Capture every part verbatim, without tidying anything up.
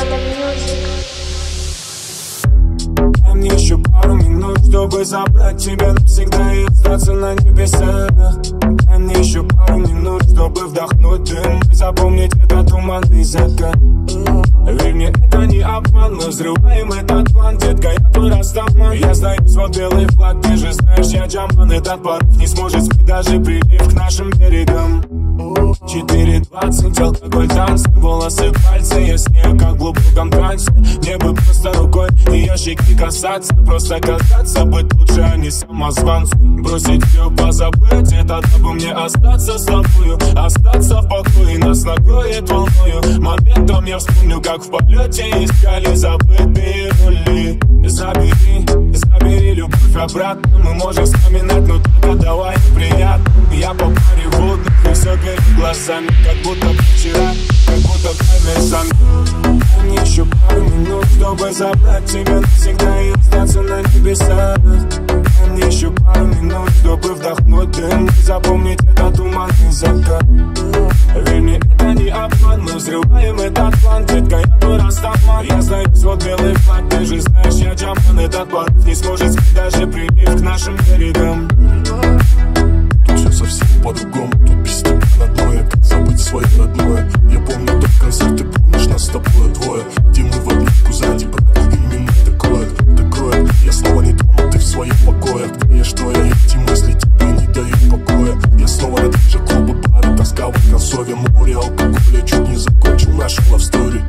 Дай мне еще пару минут, чтобы забрать тебя навсегда и остаться на небесах. Дай мне еще пару минут, чтобы вдохнуть дым и запомнить этот туманный закат. Верь мне, это не обман, мы взрываем этот план, детка, я твой растаман. Я знаю свой белый флаг, ты же знаешь, я джаман. Этот порыв не сможет сбить даже прилив к нашим берегам. Четыре двадцать, алкоголь, танцы, волосы, пальцы. Я с ней как в глубоком трансе. Небо просто рукой, ее щеки касаться. Просто касаться, быть лучше, а не самозванцу. Бросить все, позабыть, это дабы мне остаться с тобою. Остаться в покое, нас накроет волною. Моментом я вспомню, как в полете искали забытые рули. Забери, забери любовь обратно. Мы можем вспоминать, но только давай приятно. Я по паре водных и все горит глазами, как будто вчера, как будто тайны сами. Дай мне еще пару минут, чтобы забрать тебя навсегда и остаться на небесах. Дай мне еще пару минут, чтобы вдохнуть дым и запомнить этот туманный закат. Верь мне, это не обман, мы взрываем этот план, детка, я твой растаман. Я знаю свой белый флаг, ты же знаешь, я джаман. Этот порыв не сможет сбить даже прилив к нашим берегам. Тут все совсем по-другому, тут без тебя родное, как забыть свое родное. Я помню тот концерт, ты помнишь нас с тобой двое, где мы в обнимку сзади, брат, именно такое, такое. Я снова не дома, ты в своем покое. Где я, что я, эти мысли тебе не дают покоя. Я снова на те же клубы, бары, тоска в Концове, море алкоголя, чуть не закончил нашу love story.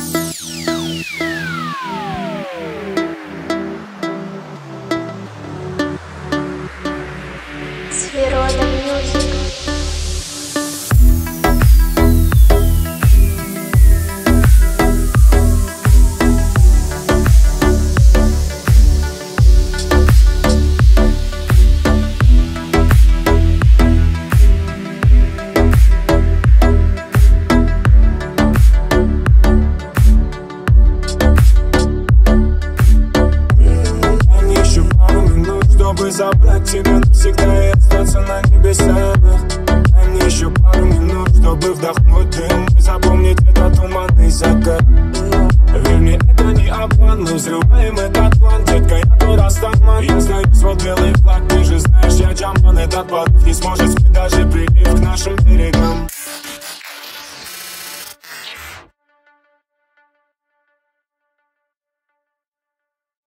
Забрать тебя навсегда и остаться на небесах. Дай мне еще пару минут, чтобы вдохнуть дым и запомнить этот туманный закат. Верь мне, это не обман, мы взрываем этот план, детка, я твой растаман. Я знаю свой белый флаг, ты же знаешь, я джаман. Этот порыв не сможет